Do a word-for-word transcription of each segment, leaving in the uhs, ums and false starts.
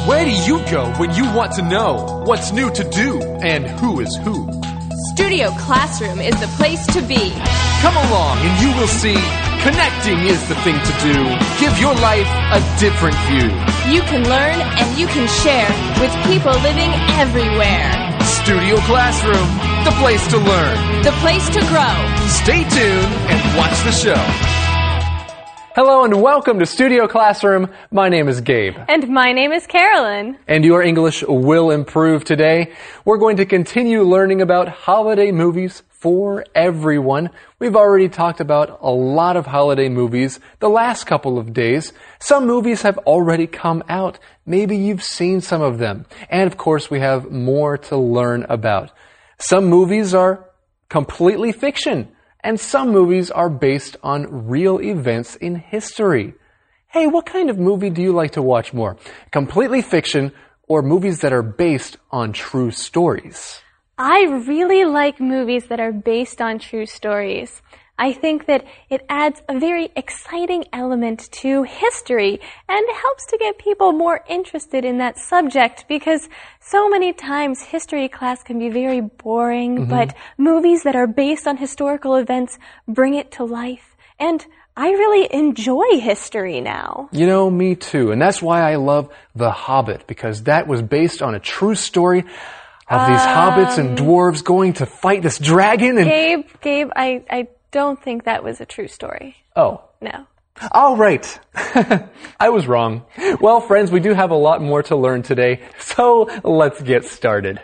Where do you go when you want to know what's new to do and who is who? Studio Classroom is the place to be. Come along and you will see connecting is the thing to do. Give your life a different view. You can learn and you can share with people living everywhere. Studio Classroom, the place to learn. The place to grow. Stay tuned and watch the show. Hello and welcome to Studio Classroom. My name is Gabe. And my name is Carolyn. And your English will improve today. We're going to continue learning about holiday movies for everyone. We've already talked about a lot of holiday movies the last couple of days. Some movies have already come out. Maybe you've seen some of them. And of course, we have more to learn about. Some movies are completely fiction. And some movies are based on real events in history. Hey, what kind of movie do you like to watch more? Completely fiction or movies that are based on true stories? I really like movies that are based on true stories. I think that it adds a very exciting element to history and helps to get people more interested in that subject because so many times history class can be very boring, mm-hmm. but movies that are based on historical events bring it to life. And I really enjoy history now. You know, me too. And that's why I love The Hobbit, because that was based on a true story of um, these hobbits and dwarves going to fight this dragon. And Gabe, Gabe, I... I don't think that was a true story. Oh. No. All right. I was wrong. Well, friends, we do have a lot more to learn today, so let's get started.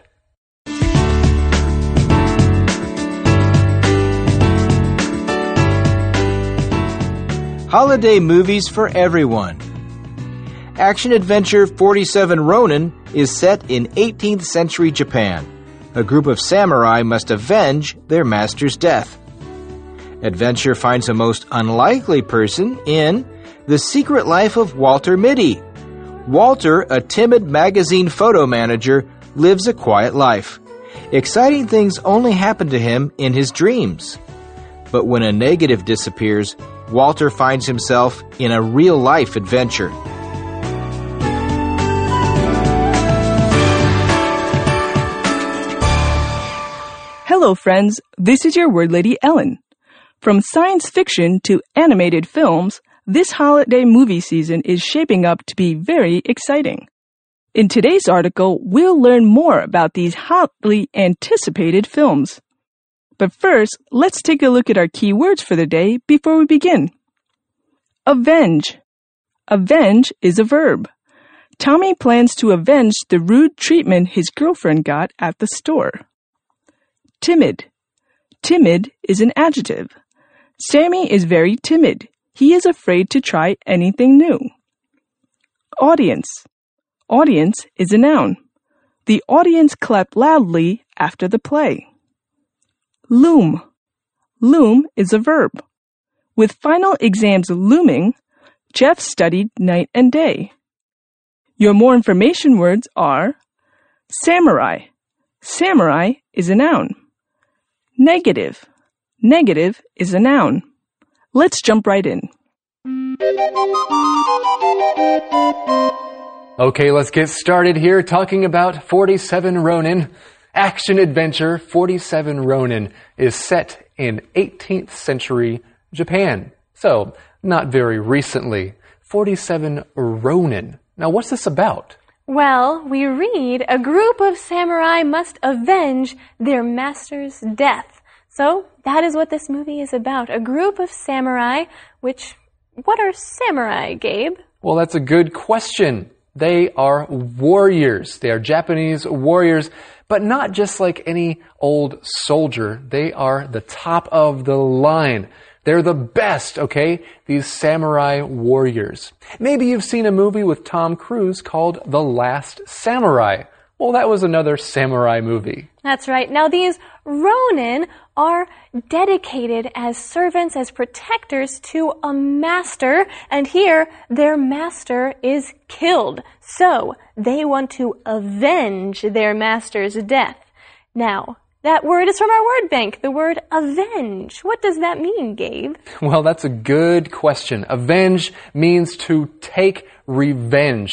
Holiday movies for everyone. Action-adventure forty-seven Ronin is set in eighteenth century Japan. A group of samurai must avenge their master's death. Adventure finds a most unlikely person in The Secret Life of Walter Mitty. Walter, a timid magazine photo manager, lives a quiet life. Exciting things only happen to him in his dreams. But when a negative disappears, Walter finds himself in a real-life adventure. Hello, friends. This is your word lady, Ellen. From science fiction to animated films, this holiday movie season is shaping up to be very exciting. In today's article, we'll learn more about these hotly anticipated films. But first, let's take a look at our key words for the day before we begin. Avenge. Avenge is a verb. Tommy plans to avenge the rude treatment his girlfriend got at the store. Timid. Timid is an adjective. Sammy is very timid. He is afraid to try anything new. Audience. Audience is a noun. The audience clapped loudly after the play. Loom. Loom is a verb. With final exams looming, Jeff studied night and day. Your more information words are samurai. Samurai is a noun. Negative. Negative is a noun. Let's jump right in. Okay, let's get started here talking about forty-seven Ronin. Action-adventure forty-seven Ronin is set in eighteenth century Japan. So, not very recently. forty-seven Ronin. Now, what's this about? Well, we read a group of samurai must avenge their master's death. So, that is what this movie is about. A group of samurai, which, what are samurai, Gabe? Well, that's a good question. They are warriors. They are Japanese warriors, but not just like any old soldier. They are the top of the line. They're the best, okay? These samurai warriors. Maybe you've seen a movie with Tom Cruise called The Last Samurai. Well, that was another samurai movie. That's right. Now, these Ronin are dedicated as servants, as protectors to a master, and here their master is killed. So, they want to avenge their master's death. Now, that word is from our word bank, the word avenge. What does that mean, Gabe? Well, that's a good question. Avenge means to take revenge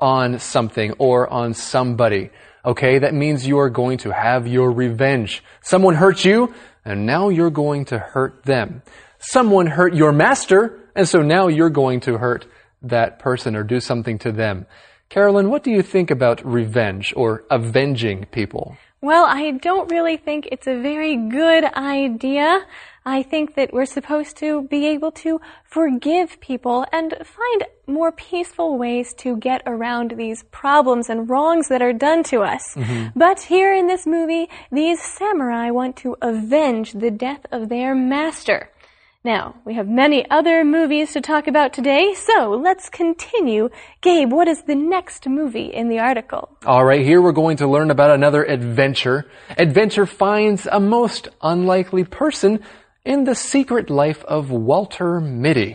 on something or on somebody. Okay, that means you are going to have your revenge. Someone hurt you, and now you're going to hurt them. Someone hurt your master, and so now you're going to hurt that person or do something to them. Carolyn, what do you think about revenge or avenging people? Well, I don't really think it's a very good idea. I think that we're supposed to be able to forgive people and find more peaceful ways to get around these problems and wrongs that are done to us. Mm-hmm. But here in this movie, these samurai want to avenge the death of their master. Now, we have many other movies to talk about today, so let's continue. Gabe, what is the next movie in the article? All right, here we're going to learn about another adventure. Adventure finds a most unlikely person in the secret life of Walter Mitty.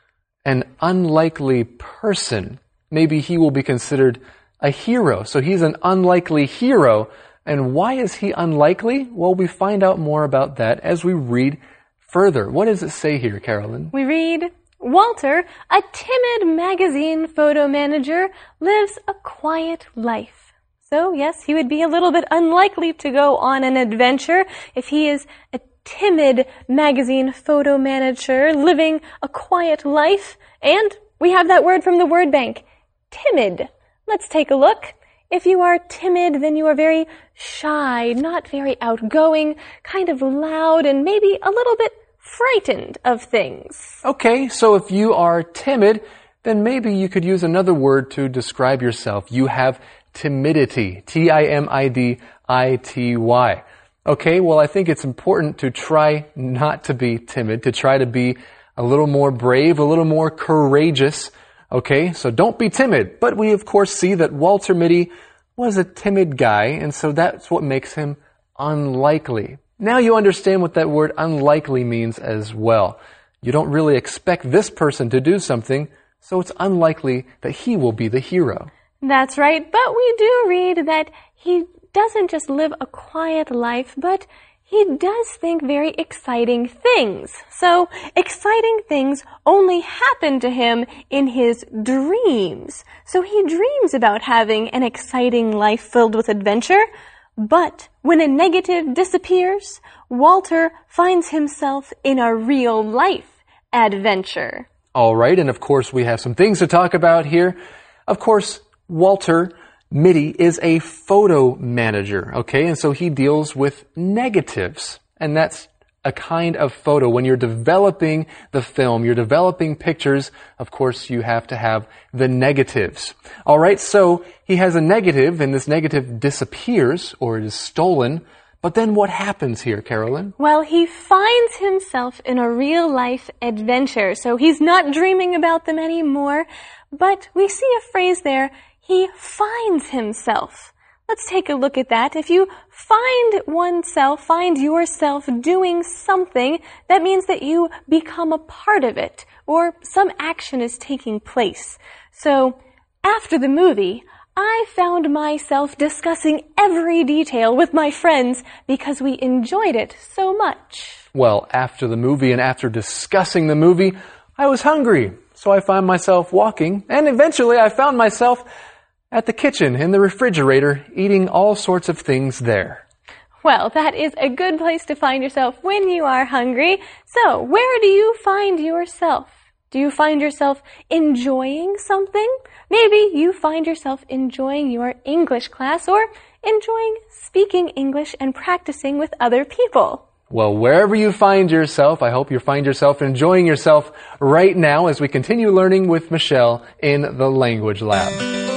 An unlikely person. Maybe he will be considered a hero. So he's an unlikely hero. And why is he unlikely? Well, we find out more about that as we read further. What does it say here, Carolyn? We read, Walter, a timid magazine photo manager, lives a quiet life. So, yes, he would be a little bit unlikely to go on an adventure if he is a timid magazine photo manager living a quiet life. And we have that word from the word bank, timid. Let's take a look. If you are timid, then you are very shy, not very outgoing, kind of loud, and maybe a little bit frightened of things. Okay, so if you are timid, then maybe you could use another word to describe yourself. You have timidity, T I M I D I T Y. Okay, well, I think it's important to try not to be timid, to try to be a little more brave, a little more courageous. Okay, so don't be timid. But we, of course, see that Walter Mitty was a timid guy, and so that's what makes him unlikely. Now you understand what that word unlikely means as well. You don't really expect this person to do something, so it's unlikely that he will be the hero. That's right, but we do read that he doesn't just live a quiet life, but he does think very exciting things. So, exciting things only happen to him in his dreams. So he dreams about having an exciting life filled with adventure. But when a negative disappears, Walter finds himself in a real life adventure. All right, and of course we have some things to talk about here. Of course, Walter Mitty is a photo manager, okay? And so he deals with negatives. And that's a kind of photo. When you're developing the film, you're developing pictures, of course you have to have the negatives. All right, so he has a negative, and this negative disappears, or it is stolen. But then what happens here, Carolyn? Well, he finds himself in a real-life adventure. So he's not dreaming about them anymore. But we see a phrase there, he finds himself. Let's take a look at that. If you find oneself, find yourself doing something, that means that you become a part of it, or some action is taking place. So, after the movie, I found myself discussing every detail with my friends because we enjoyed it so much. Well, after the movie and after discussing the movie, I was hungry. So I found myself walking, and eventually I found myself at the kitchen, in the refrigerator, eating all sorts of things there. Well, that is a good place to find yourself when you are hungry. So, where do you find yourself? Do you find yourself enjoying something? Maybe you find yourself enjoying your English class or enjoying speaking English and practicing with other people. Well, wherever you find yourself, I hope you find yourself enjoying yourself right now as we continue learning with Michelle in the Language Lab.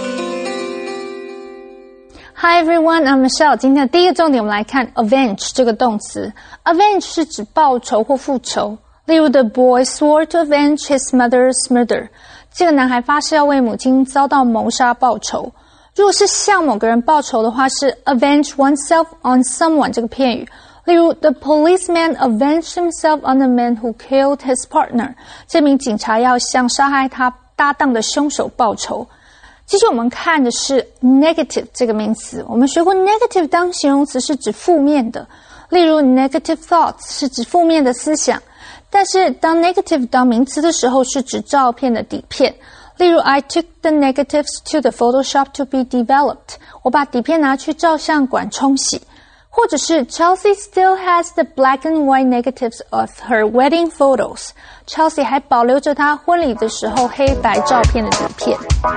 Hi everyone, I'm Michelle. 今天的第一个重点我们来看 avenge 这个动词。avenge 是指报仇或复仇。例如 the boy swore to avenge his mother's murder. 这个男孩发誓要为母亲遭到谋杀报仇。如果是向某个人报仇的话，是 avenge oneself on someone 这个片语。例如 the policeman avenged himself on the man who killed his partner. 这名警察要向杀害他搭档的凶手报仇。继续我们看的是 negative 这个名词。我们学过 negative 当形容词是指负面的，例如 negative thoughts 是指负面的思想，但是当 negative 当名词的时候是指照片的底片， 例如 I took the negatives to the Photoshop to be developed. 我把底片拿去照相馆冲洗。或者是 Chelsea still has the black and white negatives of her wedding photos. Chelsea 还保留着她婚礼的时候黑白照片的底片。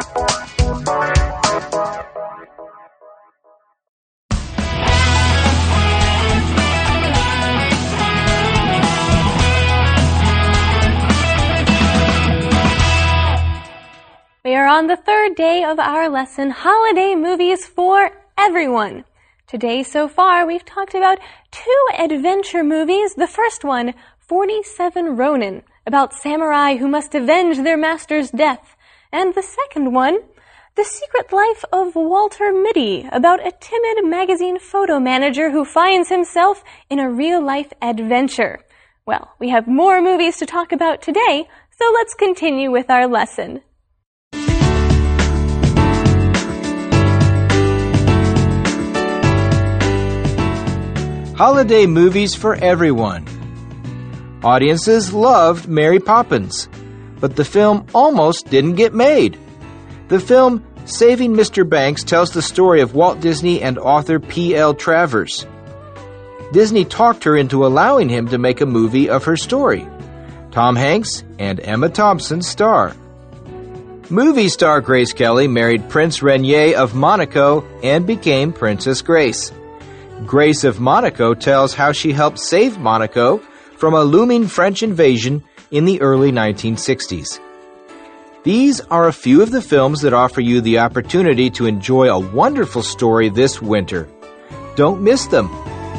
We are on the third day of our lesson, Holiday Movies for Everyone. Today, so far, we've talked about two adventure movies. The first one, forty-seven Ronin, about samurai who must avenge their master's death. And the second one, The Secret Life of Walter Mitty, about a timid magazine photo manager who finds himself in a real-life adventure. Well, we have more movies to talk about today, so let's continue with our lesson. Holiday movies for everyone. Audiences loved Mary Poppins, but the film almost didn't get made. The film Saving Mister Banks tells the story of Walt Disney and author P L Travers. Disney talked her into allowing him to make a movie of her story. Tom Hanks and Emma Thompson star. Movie star Grace Kelly married Prince Rainier of Monaco and became Princess Grace. Grace of Monaco tells how she helped save Monaco from a looming French invasion in the early nineteen sixties. These are a few of the films that offer you the opportunity to enjoy a wonderful story this winter. Don't miss them.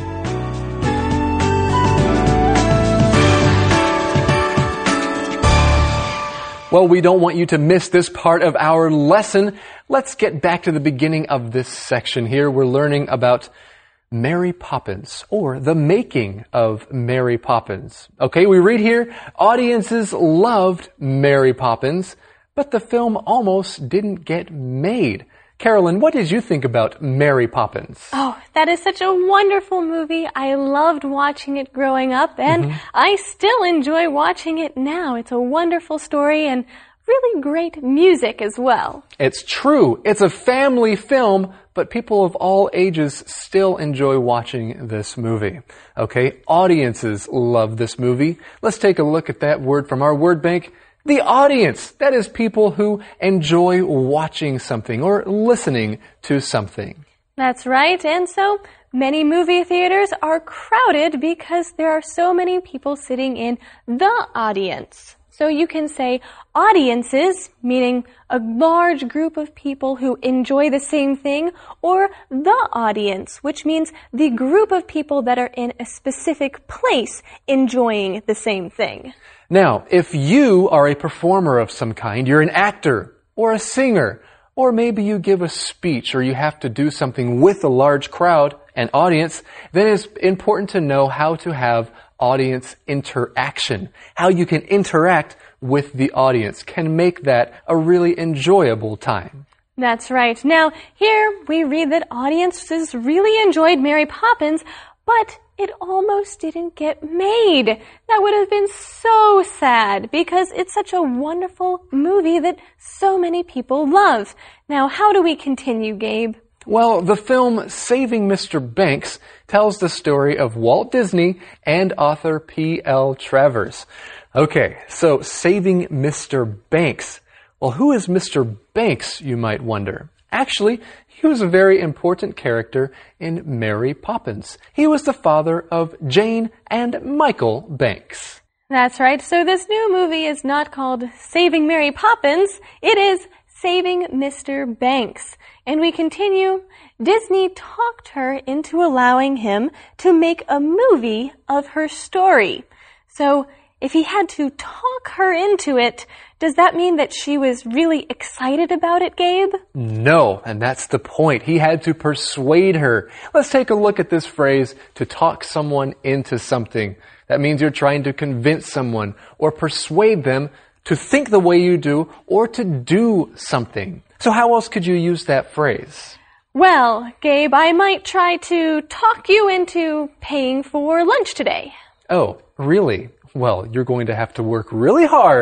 Well, we don't want you to miss this part of our lesson. Let's get back to the beginning of this section here. We're learning about Mary Poppins, or the making of Mary Poppins. Okay, we read here, audiences loved Mary Poppins, but the film almost didn't get made. Carolyn, what did you think about Mary Poppins? Oh, that is such a wonderful movie. I loved watching it growing up, and mm-hmm. I still enjoy watching it now. It's a wonderful story and really great music as well. It's true. It's a family film, but people of all ages still enjoy watching this movie. Okay, audiences love this movie. Let's take a look at that word from our word bank. The audience. That is people who enjoy watching something or listening to something. That's right. And so many movie theaters are crowded because there are so many people sitting in the audience. So you can say audiences, meaning a large group of people who enjoy the same thing, or the audience, which means the group of people that are in a specific place enjoying the same thing. Now, if you are a performer of some kind, you're an actor or a singer, or maybe you give a speech or you have to do something with a large crowd and audience, then it's important to know how to have audience interaction. How you can interact with the audience can make that a really enjoyable time. That's right. Now, here we read that audiences really enjoyed Mary Poppins, but it almost didn't get made. That would have been so sad because it's such a wonderful movie that so many people love. Now, how do we continue, Gabe? Well, the film Saving Mister Banks tells the story of Walt Disney and author P L Travers. Okay, so Saving Mister Banks. Well, who is Mister Banks, you might wonder? Actually, he was a very important character in Mary Poppins. He was the father of Jane and Michael Banks. That's right. So this new movie is not called Saving Mary Poppins. It is Saving Mister Banks. And we continue. Disney talked her into allowing him to make a movie of her story. So if he had to talk her into it, does that mean that she was really excited about it, Gabe? No, and that's the point. He had to persuade her. Let's take a look at this phrase, to talk someone into something. That means you're trying to convince someone or persuade them to think the way you do or to do something. So how else could you use that phrase? Well, Gabe, I might try to talk you into paying for lunch today. Oh, really? Well, you're going to have to work really hard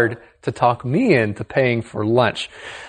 to talk me into paying for lunch.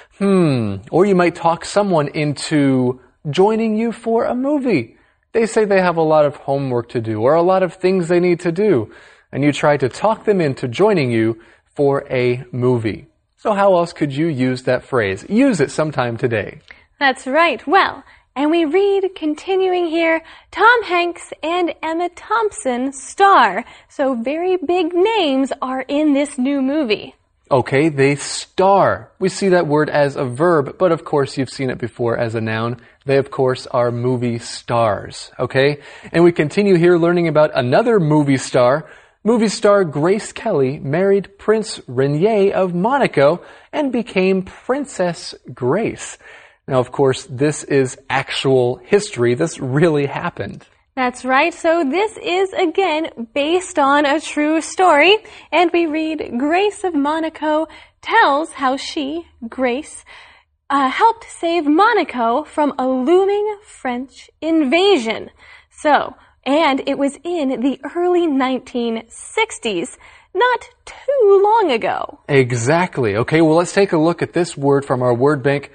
Hmm. Or you might talk someone into joining you for a movie. They say they have a lot of homework to do or a lot of things they need to do, and you try to talk them into joining you for a movie. So how else could you use that phrase? Use it sometime today. That's right. Well, and we read, continuing here, Tom Hanks and Emma Thompson star. So very big names are in this new movie. Okay, they star. We see that word as a verb, but of course you've seen it before as a noun. They, of course, are movie stars. Okay? And we continue here learning about another movie star. Movie star Grace Kelly married Prince Rainier of Monaco and became Princess Grace. Now, of course, this is actual history. This really happened. That's right. So this is, again, based on a true story. And we read, Grace of Monaco tells how she, Grace, uh, helped save Monaco from a looming French invasion. So, and it was in the early nineteen sixties, not too long ago. Exactly. Okay, well, let's take a look at this word from our word bank,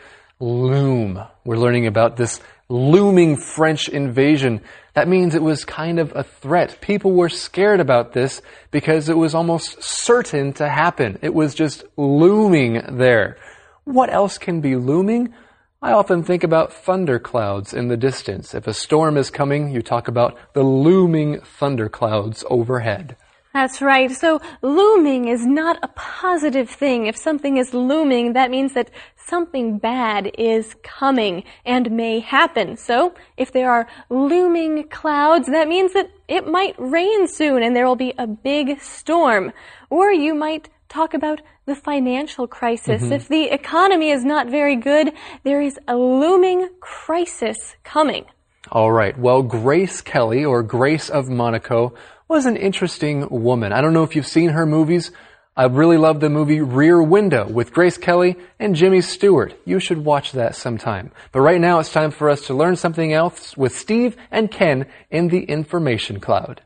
loom. We're learning about this looming French invasion. That means it was kind of a threat. People were scared about this because it was almost certain to happen. It was just looming there. What else can be looming? I often think about thunderclouds in the distance. If a storm is coming, you talk about the looming thunderclouds overhead. That's right. So looming is not a positive thing. If something is looming, that means that something bad is coming and may happen. So if there are looming clouds, that means that it might rain soon and there will be a big storm. Or you might talk about the financial crisis. Mm-hmm. If the economy is not very good, there is a looming crisis coming. All right. Well, Grace Kelly, or Grace of Monaco, was an interesting woman. I don't know if you've seen her movies. I really love the movie Rear Window with Grace Kelly and Jimmy Stewart. You should watch that sometime. But right now it's time for us to learn something else with Steve and Ken in the Information Cloud.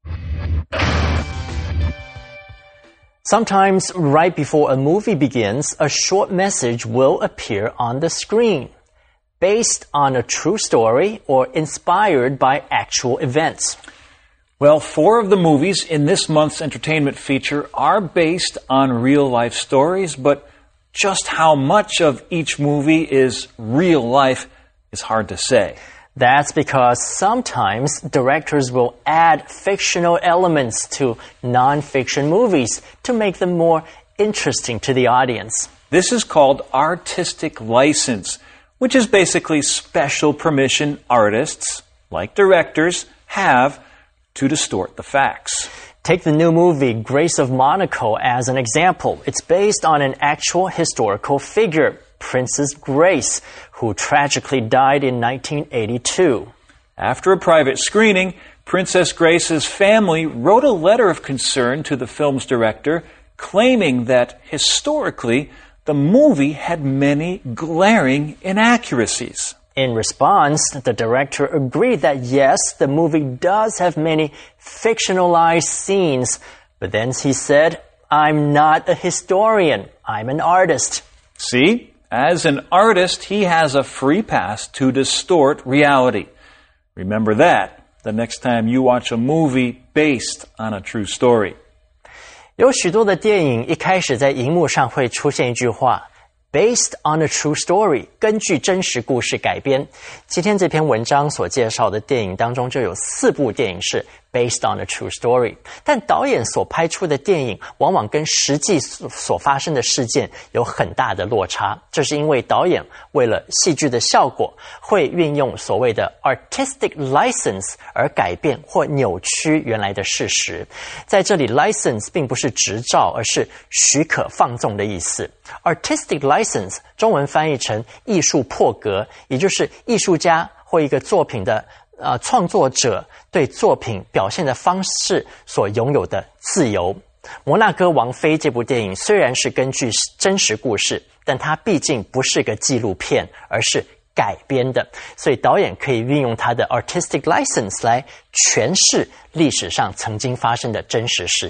Sometimes right before a movie begins, a short message will appear on the screen, based on a true story or inspired by actual events. Well, four of the movies in this month's entertainment feature are based on real-life stories, but just how much of each movie is real life is hard to say. That's because sometimes directors will add fictional elements to non-fiction movies to make them more interesting to the audience. This is called artistic license, which is basically special permission artists, like directors, have to distort the facts. Take the new movie Grace of Monaco as an example. It's based on an actual historical figure, Princess Grace, who tragically died in nineteen eighty-two. After a private screening, Princess Grace's family wrote a letter of concern to the film's director, claiming that historically the movie had many glaring inaccuracies. In response, the director agreed that yes, the movie does have many fictionalized scenes, but then he said, "I'm not a historian, I'm an artist." See, as an artist, he has a free pass to distort reality. Remember that the next time you watch a movie based on a true story. 有许多的电影一开始在荧幕上会出现一句话 Based on a true story, 根据真实故事改编。今天这篇文章所介绍的电影当中就有四部电影是 based on a true story， 但导演所拍出的电影往往跟实际所发生的事件有很大的落差。这是因为导演为了戏剧的效果，会运用所谓的 artistic license 而改变或扭曲原来的事实。在这里 license 并不是执照，而是许可放纵的意思。Artistic license 中文翻译成艺术破格，也就是艺术家或一个作品的呃创作者对作品表现的方式所拥有的自由。摩纳哥王妃这部电影虽然是根据真实故事，但它毕竟不是个纪录片，而是改编的，所以导演可以运用他的 artistic license 来诠释历史上曾经发生的真实事件。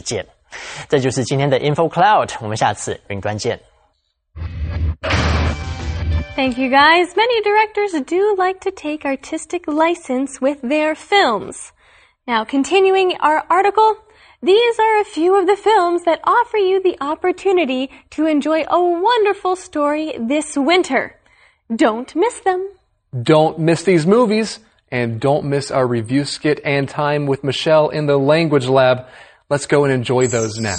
这就是今天的 Info Cloud， 我们下次云端见。 Thank you guys. Many directors do like to take artistic license with their films. Now, continuing our article, these are a few of the films that offer you the opportunity to enjoy a wonderful story this winter. Don't miss them. Don't miss these movies, and don't miss our review skit and time with Michelle in the language lab. Let's go and enjoy those now.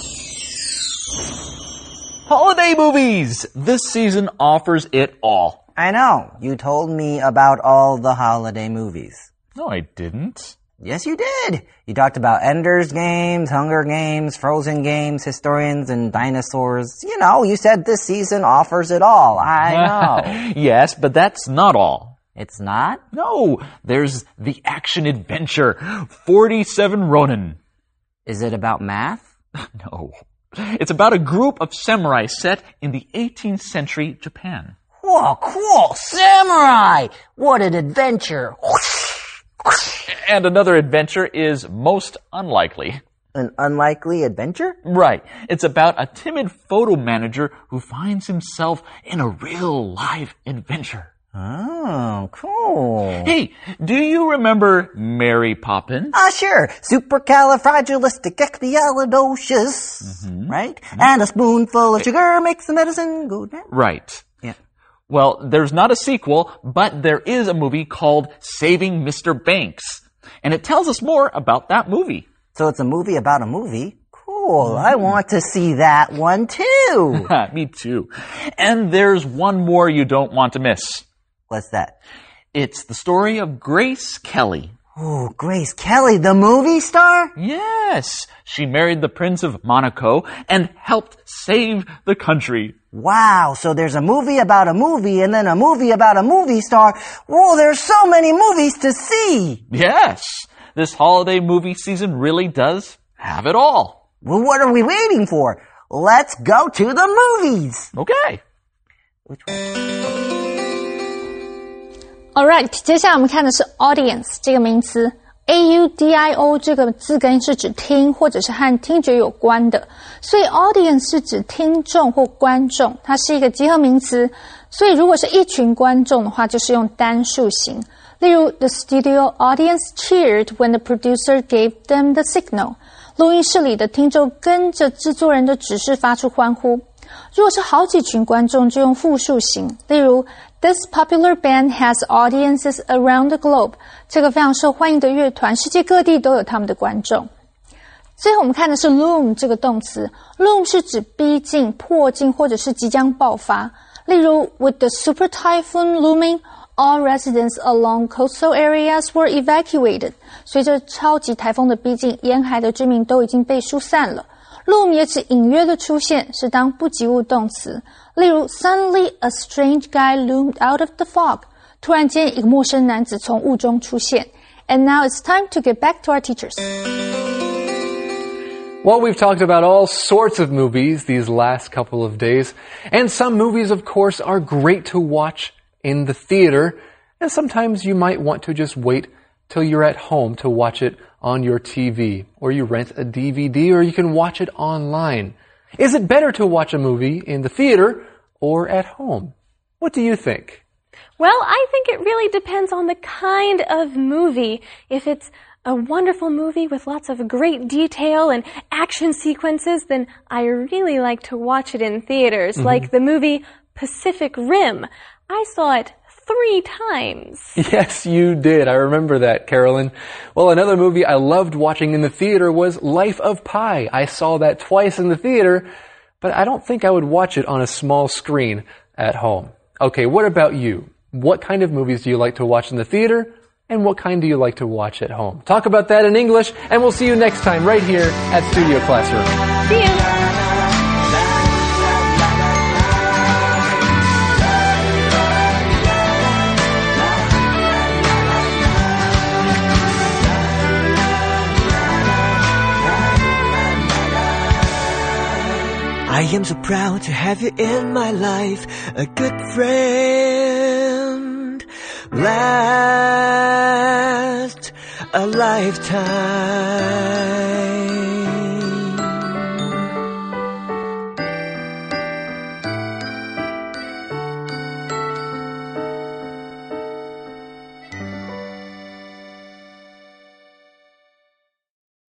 Holiday movies! This season offers it all. I know. You told me about all the holiday movies. No, I didn't. Yes, you did. You talked about Ender's Games, Hunger Games, Frozen Games, Historians, and Dinosaurs. You know, you said this season offers it all. I know. Yes, but that's not all. It's not? No, there's the action-adventure, forty-seven Ronin. Is it about math? No. It's about a group of samurai set in the eighteenth century Japan. Whoa, cool! Samurai! What an adventure! And another adventure is Most Unlikely. An unlikely adventure? Right. It's about a timid photo manager who finds himself in a real live adventure. Oh, cool. Hey, do you remember Mary Poppins? Ah, sure. Supercalifragilisticexpialidocious. Mm-hmm. Right? Mm-hmm. And a spoonful of sugar makes the medicine go down. Right. Yeah. Well, there's not a sequel, but there is a movie called Saving Mister Banks. And it tells us more about that movie. So it's a movie about a movie? Cool. Mm-hmm. I want to see that one too. Me too. And there's one more you don't want to miss. What's that? It's the story of Grace Kelly. Oh, Grace Kelly, the movie star? Yes. She married the Prince of Monaco and helped save the country. Wow, so there's a movie about a movie and then a movie about a movie star. Whoa, there's so many movies to see. Yes. This holiday movie season really does have it all. Well, what are we waiting for? Let's go to the movies. Okay. Which one? Alright, 接下来我们看的是 audience 这个名词 A U D I O 这个字根是指听或者是和听觉有关的，所以 audience 是指听众或观众，它是一个集合名词，所以如果是一群观众的话就是用单数型，例如 The studio audience cheered when the producer gave them the signal， 录音室里的听众跟着制作人的指示发出欢呼。如果是好几群观众就用复数型，例如This popular band has audiences around the globe. 这个非常受欢迎的乐团，世界各地都有他们的观众。最后我们看的是 loom 这个动词 ，loom 是指逼近、迫近或者是即将爆发。例如 ，With the super typhoon looming, all residents along coastal areas were evacuated. 随着超级台风的逼近，沿海的居民都已经被疏散了。loom 也指隐约的出现，是当不及物动词。例如 Suddenly a strange guy loomed out of the fog. 突然间一个陌生男子从雾中出现。And now it's time to get back to our teachers. Well, we've talked about all sorts of movies these last couple of days. And some movies, of course, are great to watch in the theater. And sometimes you might want to just wait till you're at home to watch it on your T V. Or you rent a D V D, or you can watch it online. Is it better to watch a movie in the theater or at home? What do you think? Well, I think it really depends on the kind of movie. If it's a wonderful movie with lots of great detail and action sequences, then I really like to watch it in theaters, mm-hmm. like the movie Pacific Rim. I saw it three times. Yes, you did. I remember that, Carolyn. Well, another movie I loved watching in the theater was Life of Pi. I saw that twice in the theater, but I don't think I would watch it on a small screen at home. Okay, what about you? What kind of movies do you like to watch in the theater? And what kind do you like to watch at home? Talk about that in English, and we'll see you next time right here at Studio Classroom. See you. I am so proud to have you in my life, a good friend. Last a lifetime.